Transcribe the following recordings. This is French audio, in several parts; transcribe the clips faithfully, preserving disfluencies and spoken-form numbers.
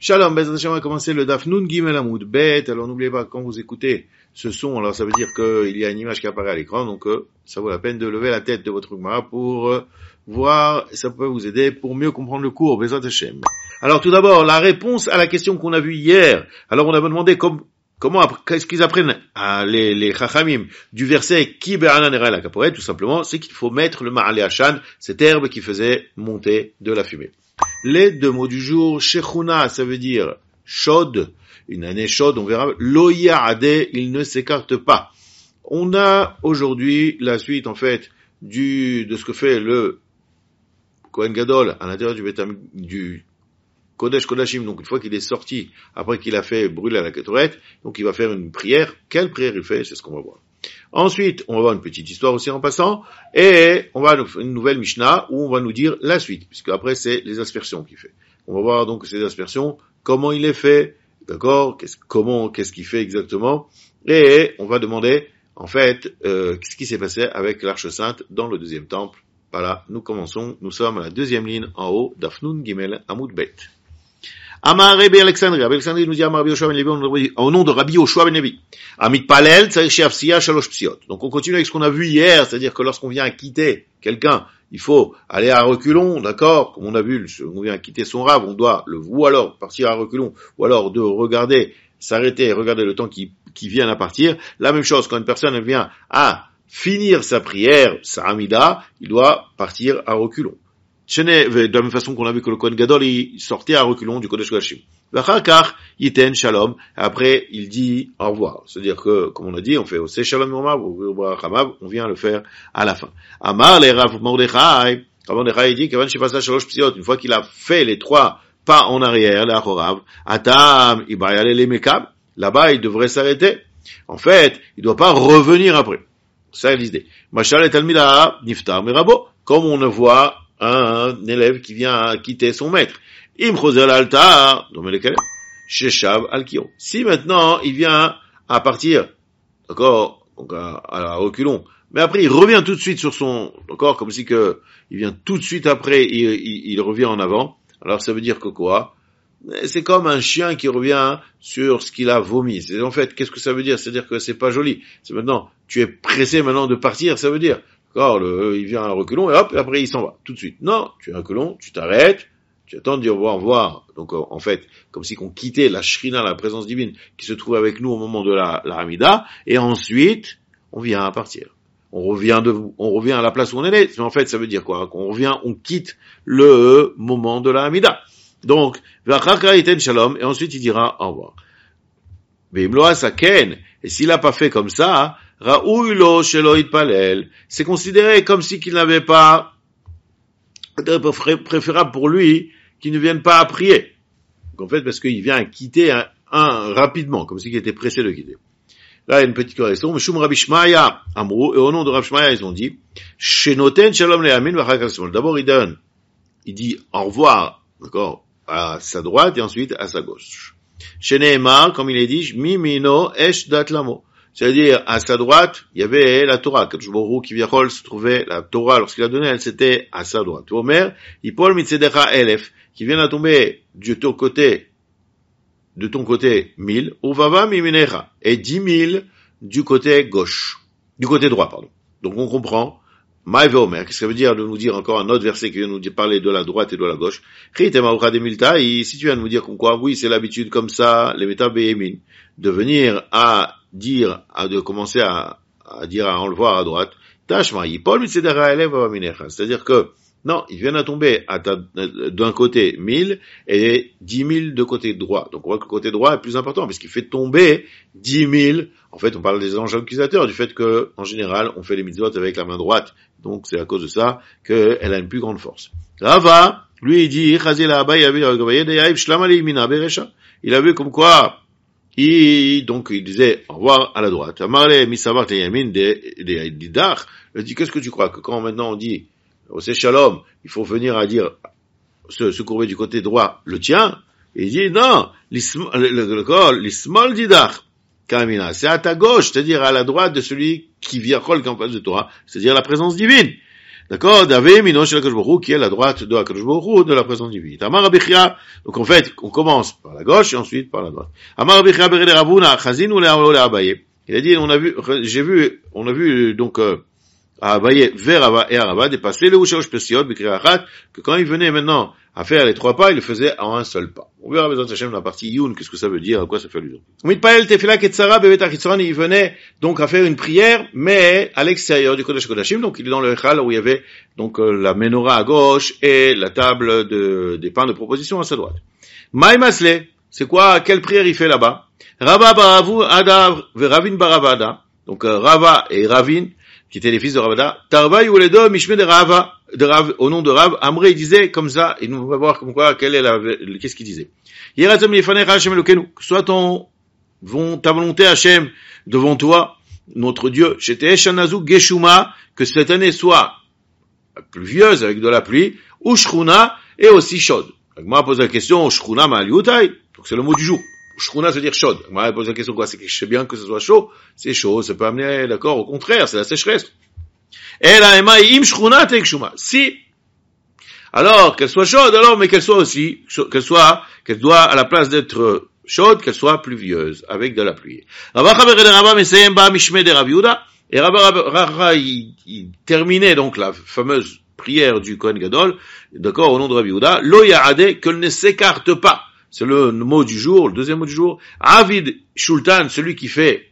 Shalom, Bezrat Hashem, on va commencer le Daf Nun Gimel Amud Bet. Alors n'oubliez pas, quand vous écoutez ce son, alors ça veut dire qu'il y a une image qui apparaît à l'écran, donc euh, ça vaut la peine de lever la tête de votre Gemara pour euh, voir, ça peut vous aider pour mieux comprendre le cours, Bezrat Hashem. Alors tout d'abord, la réponse à la question qu'on a vue hier. Alors on a demandé comme, comment, qu'est-ce qu'ils apprennent à les, les Chachamim du verset Ki be'anan era la kaporet, tout simplement, c'est qu'il faut mettre le ma'ale hashan, cette herbe qui faisait monter de la fumée. Les deux mots du jour, Shechuna, ça veut dire chaude, une année chaude, on verra. Lo ya'ade, il ne s'écarte pas. On a aujourd'hui la suite, en fait, du, de ce que fait le Kohen Gadol à l'intérieur du Betam, du Kodesh Kodashim, donc une fois qu'il est sorti, après qu'il a fait brûler la Ketoret, donc il va faire une prière. Quelle prière il fait? C'est ce qu'on va voir. Ensuite, on va voir une petite histoire aussi en passant, et on va faire une nouvelle Mishnah où on va nous dire la suite, puisque après c'est les aspersions qu'il fait. On va voir donc ces aspersions, comment il les fait, d'accord, qu'est-ce, comment, qu'est-ce qu'il fait exactement, et on va demander, en fait, euh, ce qui s'est passé avec l'Arche Sainte dans le deuxième temple. Voilà, nous commençons, nous sommes à la deuxième ligne en haut, Dafnun Gimel Amud Bet. Amar Rabbi Alexandrie, Rabbi Alexandrie nous dit Amar Rabbi Yoshua ben Levi, au nom de Rabbi Yoshua ben Levi. Amit Palel, tzarich she'afsiya shalosh psiot. Donc on continue avec ce qu'on a vu hier, c'est-à-dire que lorsqu'on vient à quitter quelqu'un, il faut aller à reculons, d'accord, comme on a vu, on vient à quitter son rave, on doit le, ou alors partir à reculons, ou alors de regarder, s'arrêter et regarder le temps qui, qui vient à partir. La même chose, quand une personne vient à finir sa prière, sa amida, il doit partir à reculons. De la même façon qu'on a vu que le Kohen Gadol, il sortait à reculons du Kodesh Kodashim. V'achakar yiten shalom. Après, il dit au revoir. C'est-à-dire que, comme on a dit, on fait aussi shalom normal, on vient le faire à la fin. Amar le Rav Mordechai. Rav Mordechai, il dit qu'avant je passe à shalosh psiot, une fois qu'il a fait les trois pas en arrière, la Horav, atam, ibayale le mekab. Là-bas, il devrait s'arrêter. En fait, il doit pas revenir après. Ça, c'est l'idée. Machal et talmida niftar mirabo. Comme on le voit, un élève qui vient quitter son maître. Im chozer l'altar, sheshav al-kiro. Si maintenant il vient à partir, d'accord, donc à, à reculons, mais après il revient tout de suite sur son, d'accord, comme si que il vient tout de suite après, il, il, il revient en avant. Alors ça veut dire que quoi? C'est comme un chien qui revient sur ce qu'il a vomi. C'est en fait, qu'est-ce que ça veut dire? C'est-à-dire que c'est pas joli. C'est maintenant, tu es pressé maintenant de partir, ça veut dire. D'accord, le, il vient à reculons et hop, et après il s'en va, tout de suite. Non, tu es à reculons, tu t'arrêtes, tu attends de dire au revoir, au revoir. Donc, en fait, comme si qu'on quittait la shrina, la présence divine, qui se trouve avec nous au moment de la, la Hamida, et ensuite, on vient à partir. On revient de, on revient à la place où on est né. Mais en fait, ça veut dire quoi? Qu'on revient, on quitte le moment de la Hamida. Donc, v'achaka iten shalom, et ensuite il dira au revoir. Ve'imloa saken, et s'il a pas fait comme ça, Ra'ouilo shelo itpalel, c'est considéré comme si qu'il n'avait pas, préférable pour lui qu'il ne vienne pas à prier. Donc en fait, parce qu'il vient à quitter un, un rapidement, comme si il était pressé de quitter. Là, il y a une petite correction. Meshum Rabbi Shmaya Amrou, et au nom de Rabbi Shmaya, ils ont dit, Shenoten shalom le'amin v'achak l'shmol. D'abord, il donne, il dit au revoir, d'accord, à sa droite et ensuite à sa gauche. Sheneemar, comme il est dit, Mimino esh dat lamo. C'est-à-dire, à sa droite, il y avait la Torah. Quand Baruch qui viachol se trouvait, la Torah, lorsqu'il a donné, elle, c'était à sa droite. Omer, Yipol mitzedecha elef, qui vient à tomber de ton côté, de ton côté, mille, uvava miminecha, et dix mille du côté gauche, du côté droit, pardon. Donc, on comprend, Maïve Omer, qu'est-ce que ça veut dire de nous dire encore un autre verset qui vient nous parler de la droite et de la gauche? Chitema de milta, et si tu viens de nous dire comme quoi, oui, c'est l'habitude comme ça, les méta behemin, de venir à dire, à de commencer à, à dire, à enlevoir à droite, tashma, yipol mitzedera elev avaminecha. C'est-à-dire que, non, ils viennent à tomber à ta, d'un côté mille et dix mille de côté droit. Donc on voit que le côté droit est plus important, parce qu'il fait tomber dix mille. En fait, on parle des anges accusateurs, du fait que, en général, on fait les mitzvot avec la main droite. Donc c'est à cause de ça qu'elle a une plus grande force. Rava, lui, il dit, il a vu comme quoi, il, donc, il disait, au revoir à la droite. Amarle, misavar teyamin de didach. Il dit, qu'est-ce que tu crois? Que quand maintenant on dit, au c'est shalom, il faut venir à dire, se, se courber du côté droit, le tien? Et il dit, non, l'ismal didach. Kamina. C'est à ta gauche, c'est-à-dire à la droite de celui qui vient qui est en face de toi, c'est-à-dire la présence divine. D'accord? D'Ave Minosh Akadosh Baruch Hu, qui est la droite de Akadosh Baruch Hu, de la présence divine. Tamar Abichia. Donc en fait, on commence par la gauche et ensuite par la droite. Amar Rabbi Chia Bered Ravuna Chazin ou Abaye. Il a dit, on a vu, j'ai vu, on a vu donc euh, à Abaye vers Rava et à Rava dépasser le Ushaosh Pesiot Bikriachat, que quand il venait maintenant à faire les trois pas, il le faisait en un seul pas. On verra Bezrat Hashem dans la partie Youn, qu'est-ce que ça veut dire, à quoi ça fait allusion. Mitpael Tefila Ketzara Bevet Achitzron, il venait donc à faire une prière, mais à l'extérieur du Kodesh Kodashim, donc il est dans le Echal où il y avait donc euh, la menorah à gauche et la table de, des pains de proposition à sa droite. Maï Masle, c'est quoi, quelle prière il fait là-bas? Rava Baravu Ada Veravin Baravada, donc euh, Rava et Ravin, qui étaient les fils de Ravada, Tarva Yuledo Mishme de Rava, de Rav, au nom de Rav, Amré disait comme ça, et nous va voir comme quoi, quelle est la, qu'est-ce qu'il disait. Yeratzom Yefanecha Hashem Elokenu, que soit ton, von, ta volonté Hashem devant toi, notre Dieu, Shete Shanazu Geshuma, que cette année soit pluvieuse avec de la pluie, ou Shruna, et aussi chaude. Moi, pose la question, Shruna Ma'aliutai, donc c'est le mot du jour. Shruna, ça veut dire chaude. Moi, pose la question quoi, c'est que je sais bien que ce soit chaud, c'est chaud, ça peut amener, d'accord, au contraire, c'est la sécheresse. Si, alors qu'elle soit chaude, alors mais qu'elle soit aussi, qu'elle soit, qu'elle doit à la place d'être chaude, qu'elle soit pluvieuse avec de la pluie. Et Rabba il terminait donc la fameuse prière du Kohen Gadol, d'accord, au nom de Rabbi Yehuda, lo ya'adeh, qu'elle ne s'écarte pas. C'est le mot du jour, le deuxième mot du jour. Avid Shultan, celui qui fait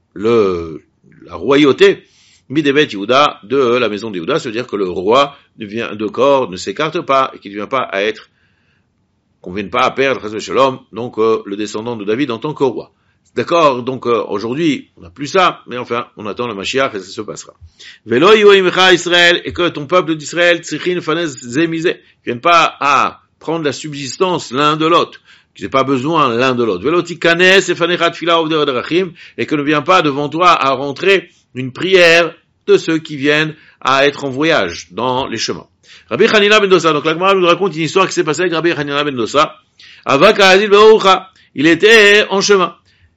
le la royauté. Midebet Yehuda, de la maison de Yehuda, c'est-à-dire que le roi devient de corps, ne s'écarte pas, et qu'il ne vient pas à être, qu'on ne vienne pas à perdre, Shalom, donc euh, le descendant de David en tant que roi. D'accord, donc euh, aujourd'hui, on n'a plus ça, mais enfin, on attend le Mashiach et ça se passera. Velo Yoimcha Israël, et que ton peuple d'Israël, Tzichin Fanez Zemizé, ne vienne pas à prendre la subsistance l'un de l'autre, qu'ils n'aient pas besoin l'un de l'autre. Velo Tikanes et Fanechat Fila Ovde Odrachim, et que ne vient pas devant toi à rentrer une prière de ceux qui viennent à être en voyage dans les chemins. Rabbi Hanina ben Dosa, donc la Gemara nous raconte une histoire qui s'est passée avec Rabbi Hanina ben Dosa. Avak Ha'azil Be'orucha, il était en chemin.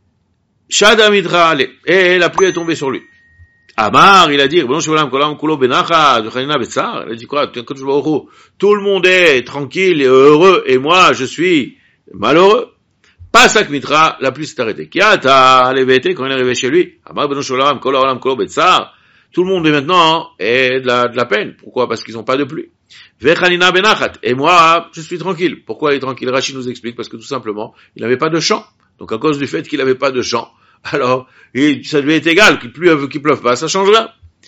Shada Midra Ale, et la pluie est tombée sur lui. Amar, il a dit, bon, Shulam Kolam Kulo Benacha, de Hanina Betsar, il a dit quoi, tout le monde est tranquille et heureux, et moi, je suis malheureux. Pas sa Mitra, la pluie s'est arrêtée. Kiata, l'évété, quand il est arrivé chez lui, Amar ben Shulam Kolam Kulo Betsar, tout le monde est maintenant est de la, de la peine. Pourquoi? Parce qu'ils n'ont pas de pluie. Vechanina benachat. Et moi, je suis tranquille. Pourquoi il est tranquille? Rachid nous explique, parce que tout simplement, il n'avait pas de champ. Donc à cause du fait qu'il n'avait pas de champ, alors, il, ça lui est égal, qu'il pleuve, qu'il pleuve pas, ça change rien.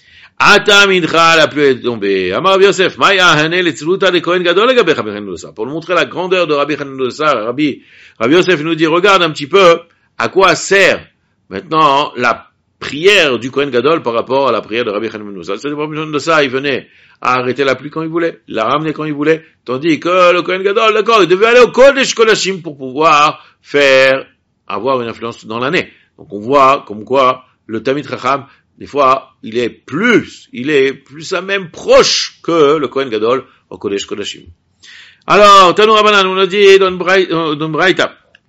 Ata midcha, la pluie est tombée. Amar Yosef, Maya hane letzluta de Kohen Gadol legabe Rabbi Hanina. Pour nous montrer la grandeur de Rabbi Hanina, Rabbi, Rabbi Yosef nous dit, regarde un petit peu à quoi sert maintenant la prière du Kohen Gadol par rapport à la prière de Rabbi Hanina. C'est-à-dire, pas besoin de ça, il venait à arrêter la pluie quand il voulait, la ramener quand il voulait, tandis que le Kohen Gadol, d'accord, il devait aller au Kodesh Kodashim pour pouvoir faire, avoir une influence dans l'année. Donc on voit comme quoi le Tamid Chacham, des fois, il est plus, il est plus à même proche que le Kohen Gadol au Kodesh Kodashim. Alors, Tanu Rabbanan, on a dit dans le Braïta,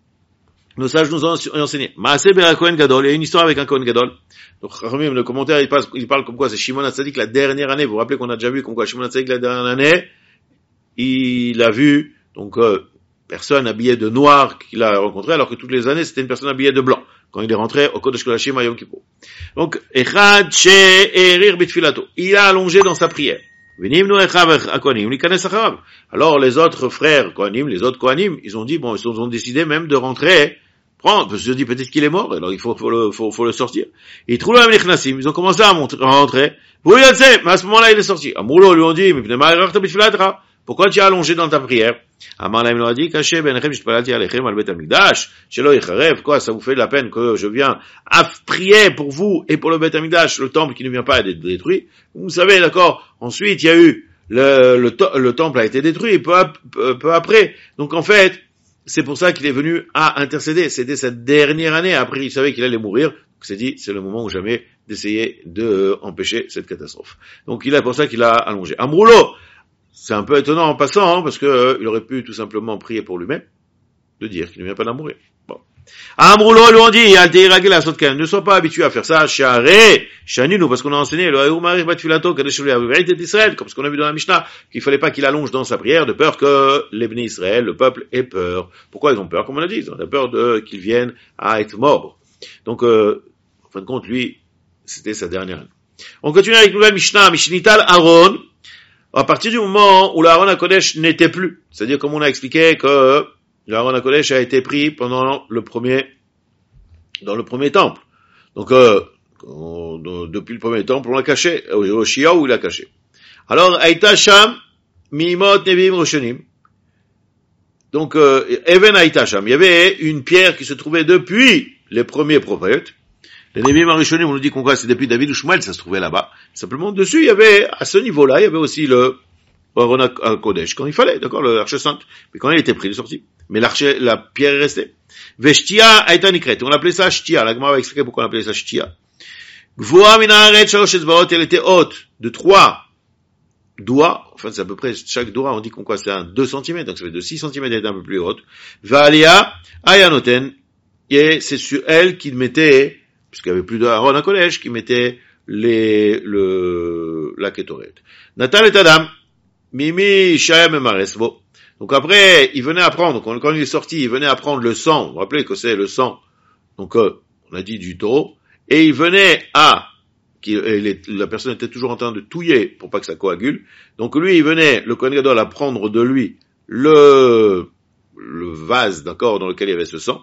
nos sages nous ont enseigné. Maaseh Bera Kohen Gadol, il y a une histoire avec un Kohen Gadol. Donc, Chachamim, le commentaire, il, passe, il parle comme quoi c'est Shimon HaTzadik la dernière année. Vous vous rappelez qu'on a déjà vu comme quoi Shimon HaTzadik la dernière année, il a vu, donc, euh, personne habillée de noir qu'il a rencontré, alors que toutes les années, c'était une personne habillée de blanc. Quand il est rentré au Kodesh Kodashim à Yom Kippur. Donc, Echad She'erir Bitfilato. Il a allongé dans sa prière. Venimnu Echav HaKohanim, Likanes Acharav. Alors, les autres frères Kohanim, les autres Kohanim, ils ont dit, bon, ils ont décidé même de rentrer, prendre, parce qu'ils ont dit peut-être qu'il est mort, alors il faut, faut le, faut, faut le sortir. Ils trouvent la Mechnasim, ils ont commencé à, monter, à rentrer. Vous le savez, mais à ce moment-là, il est sorti. Amoulo lui ont dit, mais pourquoi tu as allongé dans ta prière? Amar il leur a dit, caché, benechem, j'palati alechem, al bet hamikdash, shelo yicharev, quoi, ça vous fait de la peine que je viens à prier pour vous et pour le bet hamikdash, le temple qui ne vient pas à être détruit. Vous savez, d'accord, ensuite, il y a eu, le, le, le temple a été détruit, peu, peu, peu après. Donc, en fait, c'est pour ça qu'il est venu à intercéder. C'était cette dernière année. Après, il savait qu'il allait mourir. Donc, il s'est dit, c'est le moment ou jamais d'essayer de empêcher cette catastrophe. Donc, il a pour ça qu'il a allongé. Amroulo, c'est un peu étonnant en passant, hein, parce que euh, il aurait pu tout simplement prier pour lui-même, de dire qu'il ne vient pas d'en mourir. Bon. Amroulo lui ont dit, ne sois pas habitué à faire ça, Sharé, Shaninu, parce qu'on a enseigné, le Haïou Marich Batfilato, Kadeshuvli, Vérité d'Israël, comme ce qu'on a vu dans la Mishnah, qu'il fallait pas qu'il allonge dans sa prière, de peur que les bénis Israël, le peuple, ait peur. Pourquoi ils ont peur? Comme on a dit, ils ont peur de, qu'ils viennent à être morts. Donc, euh, en fin de compte, lui, c'était sa dernière année. On continue avec une nouvelle Mishnah, Mishnital Aaron, à partir du moment où l'Aaron HaKodesh n'était plus. C'est-à-dire, comme on a expliqué que l'Aaron HaKodesh a été pris pendant le premier, dans le premier temple. Donc, euh, on, depuis le premier temple, on l'a caché. Au Shia, où il l'a caché. Alors, Aïta Sham, Mimot Nevim Roshonim. Donc, euh, Even Aïta Sham. Il y avait une pierre qui se trouvait depuis les premiers prophètes. Les Nevim Roshonim, on nous dit qu'on voit, c'est depuis David ou Shmuel, ça se trouvait là-bas. Simplement, dessus, il y avait, à ce niveau-là, il y avait aussi le Aaron HaKodesh, quand il fallait, d'accord, l'arche sainte. Mais quand il était pris, il est sorti. Mais l'arche, la pierre est restée. Veshtia Aïta Nikret. On appelait ça Shtia. La Gemara va expliquer pourquoi on appelait ça Shtia. Gvoa Minaret Shalosh Etzbaot, elle était haute de trois doigts. Enfin, c'est à peu près, chaque doigt, on dit qu'on quoi, c'est un deux centimètres. Donc ça fait de six centimètres, elle était un peu plus haute. Valia Ayanoten. Et c'est sur elle qu'il mettait, puisqu'il y avait plus d'Aaron HaKodesh, qui mettait les, le, la Ketoret. Natal et Adam. Mimi Shaem Emaresvo. Donc après, il venait apprendre, quand, quand il est sorti, il venait apprendre le sang. Vous vous rappelez que c'est le sang. Donc, euh, on a dit du taureau. Et il venait à, qui, les, la personne était toujours en train de touiller pour pas que ça coagule. Donc lui, il venait, le Kohen Gadol, à prendre de lui le, le vase, d'accord, dans lequel il y avait ce sang.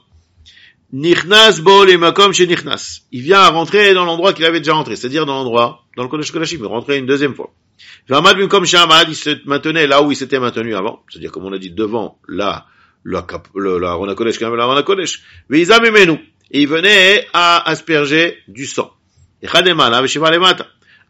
Nichnas bo le makom chez Nichnas. Il vient à rentrer dans l'endroit qu'il avait déjà rentré, c'est-à-dire dans l'endroit, dans le Kodesh Kodashim, il rentrait une deuxième fois. V'amad bimkom she'amad, il se maintenait là où il s'était maintenu avant, c'est-à-dire comme on a dit devant la la la, la Aaron HaKodesh, quand même la Aaron HaKodesh. Ve'izam mimenu, et il venait à asperger du sang. Echad lemala ve'sheva lemata,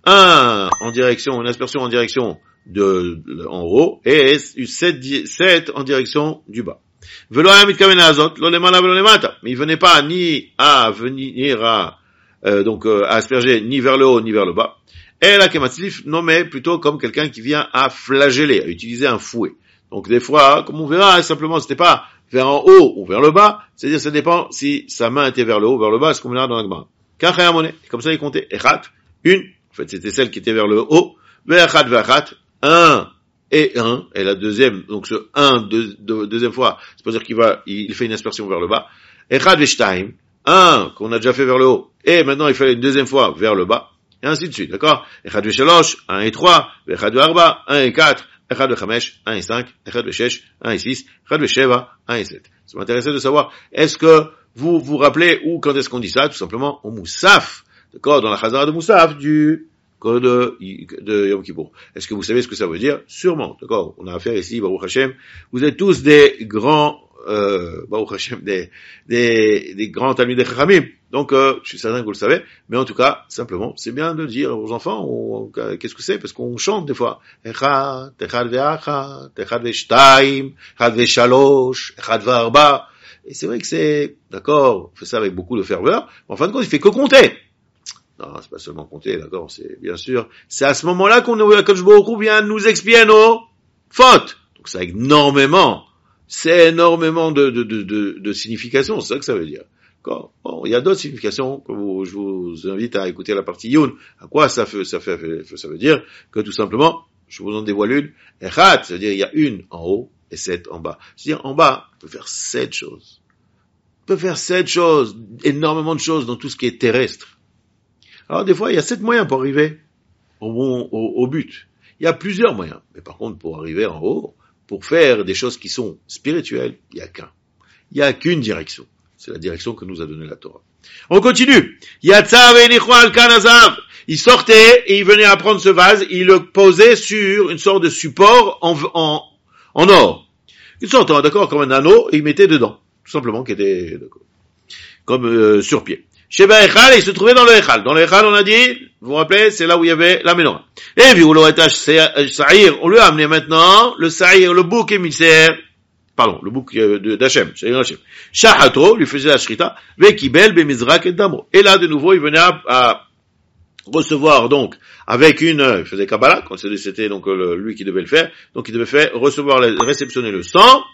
un en direction, une aspersion en direction de, de en haut et sept, sept en direction du bas. Velo hayam mitkaven azot lo lemala velo lemata, mais il venait pas ni à venir à euh, donc euh, à asperger ni vers le haut ni vers le bas. Et la Kematzlif nommait plutôt comme quelqu'un qui vient à flageller, à utiliser un fouet. Donc des fois, comme on verra, simplement, c'était pas vers en haut ou vers le bas, c'est-à-dire ça dépend si sa main était vers le haut ou vers le bas, ce qu'on verra dans la Gemara. Kachayamone, comme ça il comptait, Echat, une, en fait c'était celle qui était vers le haut, Ve'achat ve'achat, un et un, et la deuxième, donc ce un, deux, deux, deuxième fois, c'est pas dire qu'il va, il fait une aspersion vers le bas, Echad ve'shtaim, un qu'on a déjà fait vers le haut, et maintenant il fait une deuxième fois vers le bas, et ainsi de suite, d'accord? Echad ve'shalosh, un et trois, Echad ve'arba, un et quatre, Echad ve'chamesh, un et cinq, Echad ve'shesh, un et six, Echad ve'sheva, un et sept. Ça m'intéressait de savoir, est-ce que vous vous rappelez, ou quand est-ce qu'on dit ça? Tout simplement, au Moussaf, d'accord? Dans la Chazara de Moussaf, du code de, de Yom Kippour. Est-ce que vous savez ce que ça veut dire? Sûrement, d'accord? On a affaire ici, Baruch Hashem. Vous êtes tous des grands, euh, Baruch Hashem, des, des, des grands Talmidei Chachamim. Donc, euh, je suis certain que vous le savez. Mais en tout cas, simplement, c'est bien de dire aux enfants, on, qu'est-ce que c'est? Parce qu'on chante des fois. Echad, Echad ve'achat, Echad ve'shtaim, Echad ve'shalosh, Echad ve'arba. Et c'est vrai que c'est, d'accord, on fait ça avec beaucoup de ferveur. Mais en fin de compte, il fait que compter. Non, c'est pas seulement compter, d'accord, c'est bien sûr, c'est à ce moment-là qu'on la Kadosh Baruch Hu vient nous expier nos fautes. Donc ça a énormément, c'est énormément de, de, de, de, de significations, c'est ça que ça veut dire. D'accord. Bon, il y a d'autres significations que vous, je vous invite à écouter la partie Youn. À quoi ça fait, ça fait, ça veut dire que tout simplement, je vous en dévoile une, Echat, c'est-à-dire il y a une en haut et sept en bas. C'est-à-dire en bas, on peut faire sept choses. On peut faire sept choses, énormément de choses dans tout ce qui est terrestre. Alors des fois, il y a sept moyens pour arriver au, bon, au, au but. Il y a plusieurs moyens. Mais par contre, pour arriver en haut, pour faire des choses qui sont spirituelles, il n'y a qu'un. Il n'y a qu'une direction. C'est la direction que nous a donnée la Torah. On continue. Yatzav enichwa al kanazav. Il sortait et il venait à prendre ce vase, il le posait sur une sorte de support en, en, en or. Une sorte, d'accord, comme un anneau, et il mettait dedans. Tout simplement, qui était, d'accord, comme euh, sur pied. Sheba Echal, il se trouvait dans le Echal. Dans le Echal, on a dit, vous vous rappelez, c'est là où il y avait la menorah. Et vu le étage Sa'ir, on lui a amené maintenant le Sa'ir, le bouc émissaire, pardon, le bouc d'Hachem, Sa'ir Hachem. Shahato, lui faisait la shrita, Vekibel, Bemizrak et Damo. Et là, de nouveau, il venait à, à recevoir, donc, avec une, il faisait Kabbalah, quand c'était donc le, lui qui devait le faire, donc il devait faire, recevoir, réceptionner le sang,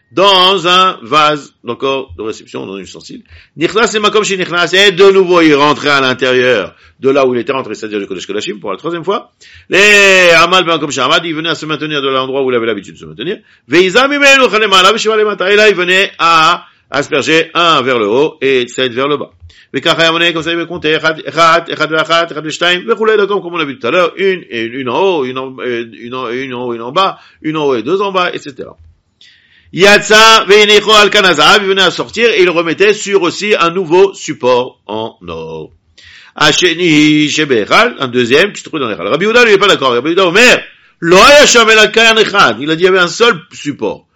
dans un vase, d'accord, de réception, dans un ustensile. Nichnas et makom chez Nichnas, et de nouveau il rentrait à l'intérieur de là où il était rentré, c'est-à-dire le Kodesh Kodashim, pour la troisième fois. Les Amal ben comme chez Amad, il venait à se maintenir de l'endroit où il avait l'habitude de se maintenir. Veizam imenu chalemala v'shiva lemata, et là il venait à asperger un vers le haut et sept vers le bas. V'kacha yamone, comme ça il veut compter, echad, echad, echad ve'achat, echad ve'shtaim, ve'choulé, d'accord, comme on l'a vu tout à l'heure, une, et une en haut, une en, une en, une en haut, une en bas, une en haut et deux en bas, et cetera. Yatsa ve'inicho al kanazav, il venait à sortir et il remettait sur aussi un nouveau support en or. Hacheni shebechal, un deuxième qui se trouvait dans l'echal. Rabbi Yehuda lui est pas d'accord. Rabbi Yehuda Omer, lo haya shamel al kayan echad. Il a dit il y avait un seul support.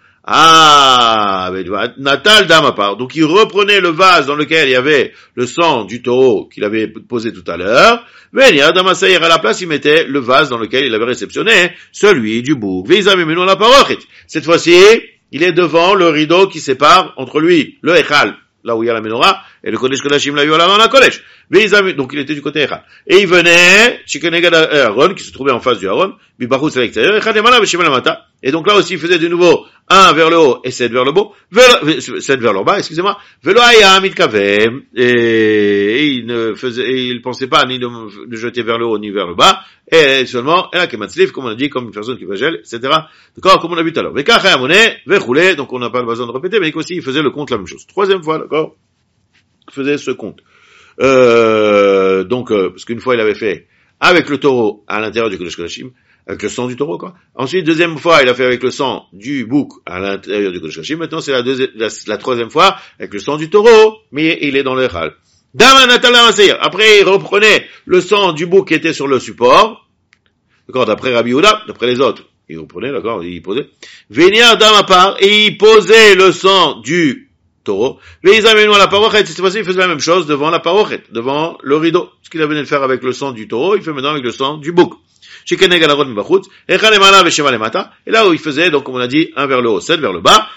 Ah, Natal dame à part. Donc il reprenait le vase dans lequel il y avait le sang du taureau qu'il avait posé tout à l'heure. Venir Damasaïr à la place, il mettait le vase dans lequel il avait réceptionné celui du bouc. Veizamimenu la parochet. Cette fois-ci, il est devant le rideau qui sépare entre lui, le Echal, là où il y a la menorah, et le Kodesh Kodashim, là où il y a la Kodesh. Donc il était du côté Echal. Et il venait, Shikenegad Aaron, qui se trouvait en face du Aaron, Bibachutz à l'extérieur, Echal Emala Veshim Lamata. Et donc là aussi, il faisait de nouveau un vers le haut et sept vers le bas, sept vers le bas, excusez-moi. Velo Aya Mitkavem, et il ne faisait, et il pensait pas ni de, de jeter vers le haut ni vers le bas, et seulement, et la Kematzlif, comme on a dit, comme une personne qui va gel, et cetera. D'accord, comme on a vu tout à l'heure. Vekach Amone, Vechoulé, donc on n'a pas besoin de répéter, mais aussi il faisait le compte la même chose. Troisième fois, d'accord? Il faisait ce compte. Euh, donc, euh, parce qu'une fois il avait fait avec le taureau à l'intérieur du Kodesh Kodashim, avec le sang du taureau, quoi. Ensuite, deuxième fois, il a fait avec le sang du bouc à l'intérieur du Kodesh Kodashim. Maintenant, c'est la, deuxième, la, la troisième fois avec le sang du taureau, mais il est dans le Echal. Après, il reprenait le sang du bouc qui était sur le support, d'accord, d'après Rabbi Yehuda, d'après les autres. Il reprenait, d'accord, il posait. Venir dame à part, et il posait le sang du taureau. Mais ils amènent à la parochet. Cette fois-ci, il faisait la même chose devant la parochet, devant le rideau. Ce qu'il avait de faire avec le sang du taureau, il fait maintenant avec le sang du bouc. Et là où il faisait, donc, comme on a dit, un vers le haut, sept vers le bas.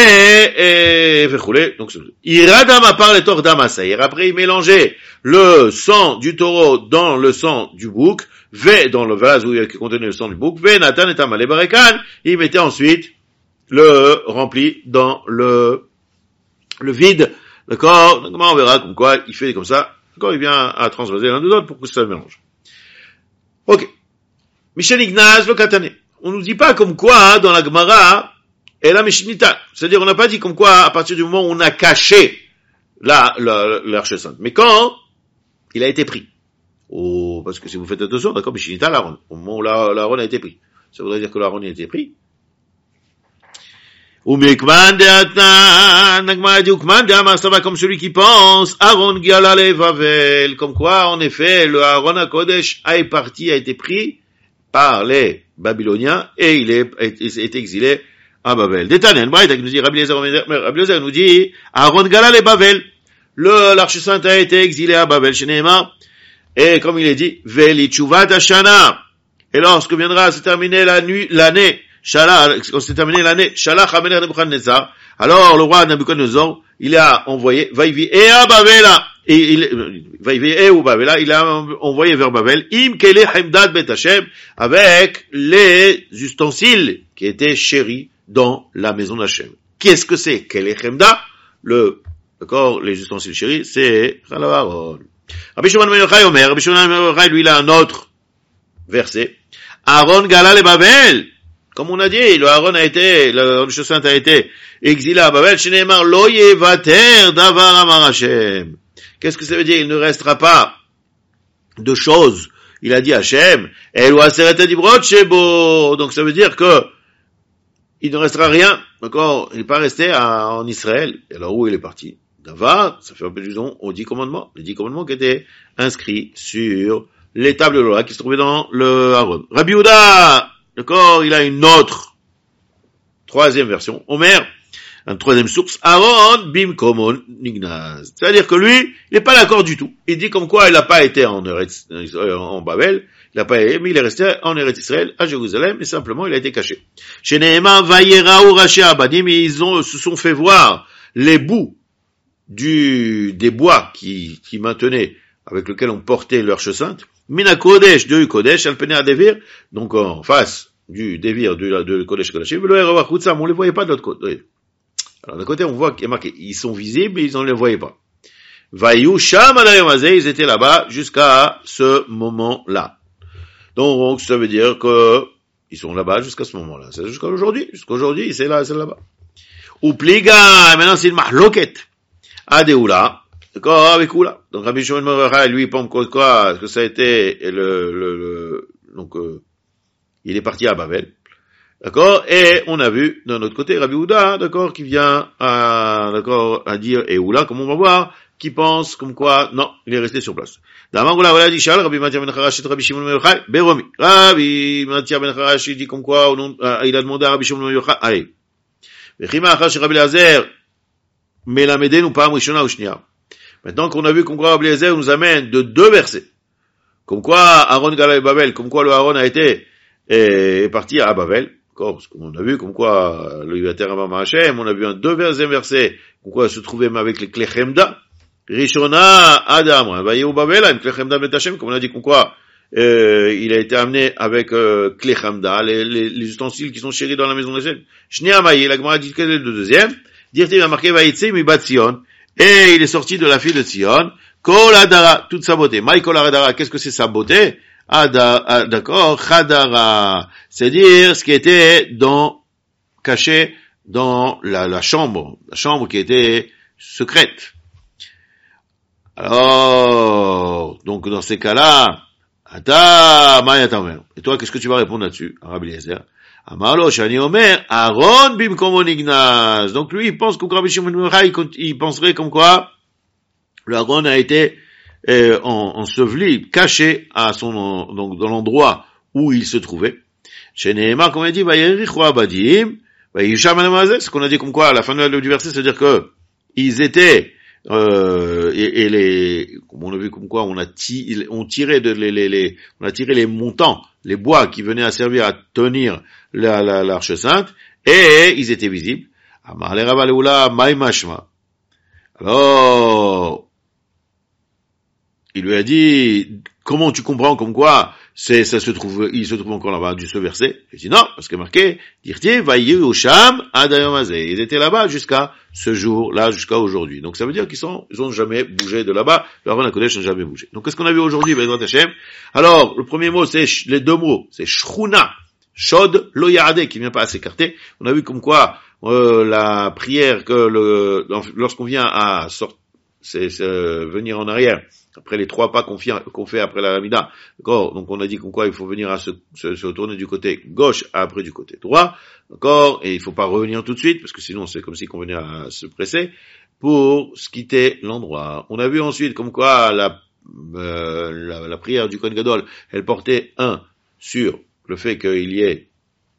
Donc, Iradam à part les torts d'Amasaïr. Après, il mélangeait le sang du taureau dans le sang du bouc, dans le vase où il contenait le sang du bouc, Nathan et Amalé Barekan. Il mettait ensuite le rempli dans le, le vide. D'accord? Donc, on verra comme quoi il fait comme ça. D'accord? Il vient à transvaser l'un de l'autre pour que ça se mélange. Ok. Michel Ignaz, le Katane. On nous dit pas comme quoi, hein, dans la Gemara, et la Mishnita. C'est-à-dire, on n'a pas dit comme quoi, à partir du moment où on a caché la, la, l'Arche Sainte. Mais quand il a été pris. Oh, parce que si vous faites attention, d'accord, Mishnita, l'Aaron. Au moment où l'Aaron a été pris. Ça voudrait dire que l'Aaron a été pris. Ou Mekman de Atan, Nagma dit Ukman de Amar, ça va comme celui qui pense, Aaron Gialale Vavel. Comme quoi, en effet, le Aaron à Kodesh a été parti, a été pris par les Babyloniens, et il est, est, est exilé à Babel. Détanen, Braïta qui nous dit, Rabbi Eliezer nous dit, Aaron Galal et Babel, le, l'Arche Sainte a été exilé à Babel, chez Nehemar, et comme il est dit, Veli Tchouvat Hashana, et lorsque viendra se terminer la nuit, l'année, Shala, quand s'est terminé l'année, Shalach Hamelech Nebuchadnezzar, alors le roi Nebuchadnezzar, il a envoyé, Vaïvi et à Babela, et il, Vaïvi et ou Babela, il a envoyé vers Babel, Im Kele Hemdad Bet Hashem, avec les ustensiles qui étaient chéris dans la maison d'Hachem. Qu'est-ce que c'est? Kele Hemda? Le, d'accord, les ustensiles chéris, c'est Chalavarol. Rabbi Shimon ben Yochai Omer, Rabbi Shimon ben Yochai, lui, il a un autre verset. Aaron Galal et Babel. Comme on a dit, le Aaron a été, le Arche Sainte a été exilé à Babel, chez Nehemar, lo yevater davar amar Hashem. Qu'est-ce que ça veut dire? Il ne restera pas de choses. Il a dit Hashem, elu aseret dibrot shebo. Donc ça veut dire que il ne restera rien. D'accord? Il n'est pas resté à, en Israël. Et alors où il est parti? Davar, ça fait un peu allusion aux dix commandements. Les dix commandements qui étaient inscrits sur les tables de loi qui se trouvaient dans le Aaron. Rabbi Yehuda, d'accord, il a une autre troisième version. Omer, une troisième source. Aaron bim komon nignaz. C'est-à-dire que lui, il n'est pas d'accord du tout. Il dit comme quoi il n'a pas été en Eretz, en Babel. Il n'a pas été, mais il est resté en Eretz Israël, à Jérusalem, et simplement il a été caché. Chez Nehemar, vayerau raché abadim, ils ont, se sont fait voir les bouts du, des bois qui, qui maintenaient, avec lesquels on portait l'Arche Sainte. Mina Kodesh, de Kodesh, Alpene Adevir, donc en face du Devir, du, de Kodesh Kodashim, on ne les voyait pas de l'autre côté. Alors, d'un côté, on voit qu'il y a marqué, ils sont visibles, mais ils ne les voyaient pas. Vayu sham adayom hazeh, ils étaient là-bas jusqu'à ce moment-là. Donc, ça veut dire que ils sont là-bas jusqu'à ce moment-là. C'est jusqu'à aujourd'hui. Jusqu'à aujourd'hui, c'est là, c'est là-bas. Ou pliga, maintenant c'est une mahloket. Adeoula. D'accord, avec Oula. Donc, Rabbi Shimon ben Yochai, lui, pense quoi, que ça a été le, le, le, donc, euh, il est parti à Babel. D'accord? Et on a vu, d'un autre côté, Rabbi Ouda, d'accord, qui vient à, d'accord, à dire, et Oula, comme on va voir, qui pense, comme quoi, non, il est resté sur place. D'Amangula, voilà, dit Shal, Rabbi Matia ben Harash, Rabbi Shimon ben Yochai, Beromi. Rabbi Matia ben Harash, il dit comme quoi, au nom, euh, il a demandé à Rabbi Shimon ben Yochai, allez. Vechima Achash, Rabbi Lazer, Melameden ou pas, Rishona ou Shnia. Maintenant qu'on a vu comme quoi Rabbi Lazer nous amène de deux versets. Comme quoi, Aaron Gala et Babel, comme quoi le Aaron a été, est parti à Babel. Parce qu'on a vu comme quoi, le Yaterama Hashem, on a vu un deuxième verset, comme quoi il se trouvait avec les Klechemda. Rishona Adam, Vaïou Babel, un Klechemda Betachem, comme on a dit comme quoi, euh, il a été amené avec, euh, Klechemda, les, les, les ustensiles qui sont chéris dans la maison d'Hachem. Shnia Maïe, la Gemara dit quel est le deuxième. Dire-t-il, il a marqué Vaïtse, mi bat Sion, et il est sorti de la fille de Sion, Kol Adara, toute sa beauté. Maï Kol Adara, qu'est-ce que c'est sa beauté? Ah, d'accord, Khadara, c'est-à-dire ce qui était dans, caché dans la, la chambre, la chambre qui était secrète. Alors, donc dans ces cas-là, Ata, Mayatamer. Et toi, qu'est-ce que tu vas répondre là-dessus, Rabbi Eliezer? Amalo, Shani Omer, Aaron bimkomo nignaz. Donc lui, il pense que Rabbi Shimon ben Yochai, il penserait comme quoi le Aaron a été Euh, enseveli, caché à son, donc, dans l'endroit où il se trouvait. Chez Nehemar, comme on a dit, Vayerichu abadim, Vayisham alamazeh, ce qu'on a dit comme quoi, à la fin du verset, c'est-à-dire que, ils étaient, euh, et, et les, comme on a vu comme quoi, on a tiré, on tirait de, les, les, les, on a tiré les montants, les bois qui venaient à servir à tenir la, la, l'arche sainte, et ils étaient visibles. Amar le Rav Leula, Maï mashma. Alors, il lui a dit, comment tu comprends comme quoi, c'est, ça se trouve, il se trouve encore là-bas, du ce verset? Il dit non, parce que marqué, dirti, vaïe au sham, adayom hazeh. Ils étaient là-bas jusqu'à ce jour-là, jusqu'à aujourd'hui. Donc ça veut dire qu'ils sont, ils ont jamais bougé de là-bas. Le Aaron HaKodesh n'a jamais bougé. Donc qu'est-ce qu'on a vu aujourd'hui, Bezrat Hashem? Alors, le premier mot, c'est, les deux mots, c'est shruna, shod, lo ya'adeh, qui vient pas à s'écarter. On a vu comme quoi, euh, la prière que le, lorsqu'on vient à sortir, c'est, c'est venir en arrière, après les trois pas qu'on fait, qu'on fait après la Hamida, d'accord? Donc on a dit comme quoi il faut venir à se, se, se tourner du côté gauche après du côté droit, d'accord? Et il faut pas revenir tout de suite, parce que sinon c'est comme si qu'on venait à se presser, pour se quitter l'endroit. On a vu ensuite comme quoi la, euh, la, la prière du Kohen Gadol, elle portait un, sur le fait qu'il y ait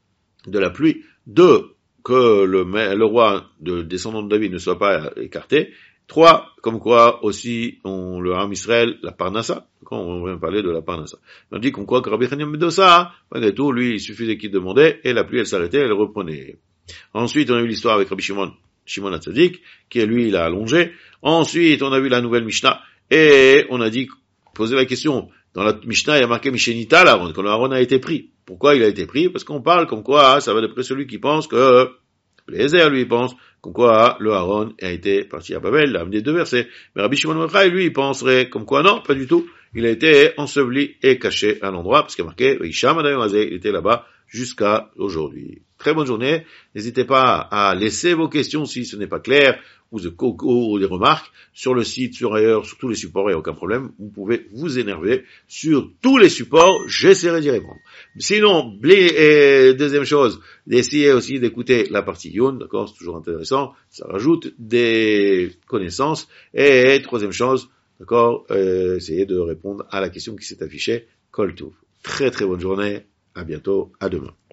de la pluie, deux, que le, le roi de descendant de David ne soit pas écarté, trois, comme quoi aussi on le Ham Israël, la Parnassa, quand on vient parler de la Parnassa. On dit comme quoi que Rabbi Chanina ben Dosa, malgré tout, lui, il suffisait qu'il demandait, et la pluie elle s'arrêtait, elle reprenait. Ensuite, on a eu l'histoire avec Rabbi Shimon, Shimon HaTzadik, qui lui, il a allongé. Ensuite, on a vu la nouvelle Mishnah, et on a dit, poser la question, dans la Mishnah, il y a marqué Mishenita, l'Aaron, quand le Aaron a été pris. Pourquoi il a été pris? Parce qu'on parle comme quoi, ça va d'après celui qui pense que, Eliezer, lui, il pense, comme quoi, le Aaron a été parti à Babel, il a amené deux versets. Mais Rabbi Shimon ben Yochai, lui, il penserait, comme quoi, non, pas du tout. Il a été enseveli et caché à l'endroit, parce qu'il y a marqué, Isham adayom hazeh, il était là-bas jusqu'à aujourd'hui. Très bonne journée. N'hésitez pas à laisser vos questions si ce n'est pas clair, ou, de, ou des remarques sur le site, sur ailleurs, sur tous les supports, il n'y a aucun problème. Vous pouvez vous énerver sur tous les supports, j'essaierai d'y répondre. Sinon, et deuxième chose, d'essayer aussi d'écouter la partie Yun, d'accord, c'est toujours intéressant, ça rajoute des connaissances. Et troisième chose, d'accord, euh, essayez de répondre à la question qui s'est affichée, Kol Tuv. Très très bonne journée, à bientôt, à demain.